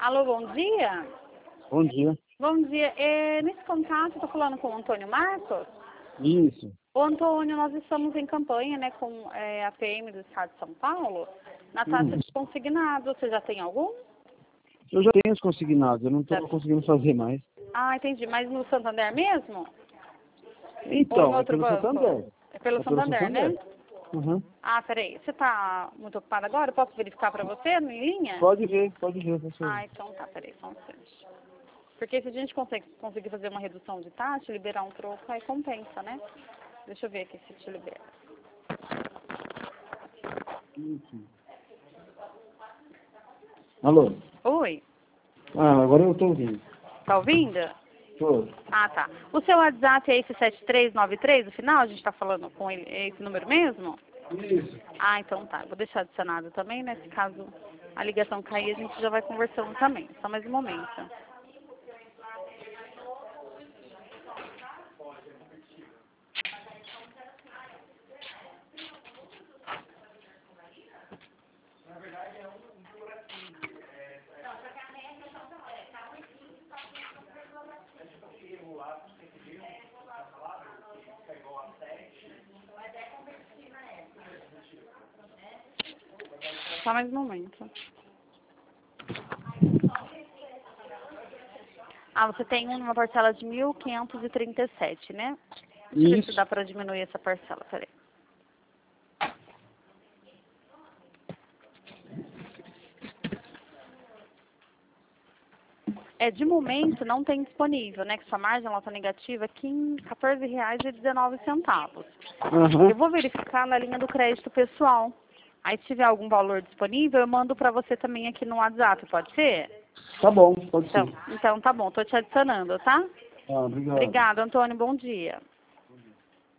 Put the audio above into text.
Alô, bom dia. Bom dia. Bom dia. Nesse contato, estou falando com o Antônio Marcos. Isso. Ô, Antônio, nós estamos em campanha, né, com a PM do Estado de São Paulo, na taxa de consignado. Você já tem algum? Eu já tenho os consignados, eu não estou conseguindo fazer mais. Ah, entendi. Mas no Santander mesmo? Ou em Então, é outro pelo banco? Santander. É pelo Santander, né? Uhum. Ah, peraí. Você está muito ocupado agora? Eu posso verificar para você em linha? Pode ver, professor. Ah, então tá. Peraí, só um instante. Porque se a gente conseguir fazer uma redução de taxa, liberar um troco, aí compensa, né? Deixa eu ver aqui se te libera. Isso. Alô? Oi, Ah, agora eu estou ouvindo. tá ouvindo? Tô. Ah, tá. O seu WhatsApp é esse 7393, no final? A gente tá falando com ele, é esse número mesmo? Isso. Ah, então tá. Vou deixar adicionado também, né? Se caso a ligação cair, a gente já vai conversando também. Só mais um momento. Só mais um momento. Ah, você tem uma parcela de 1.537, né? Deixa eu ver se Isso. dá para diminuir essa parcela. Peraí. De momento não tem disponível, né? Que sua margem ela tá negativa aqui em R$14,19. Uhum. Eu vou verificar na linha do crédito pessoal. Aí se tiver algum valor disponível, eu mando para você também aqui no WhatsApp, pode ser? Tá bom, pode ser. Então tá bom, tô te adicionando, tá? Ah, obrigado. Obrigada, Antônio, bom dia.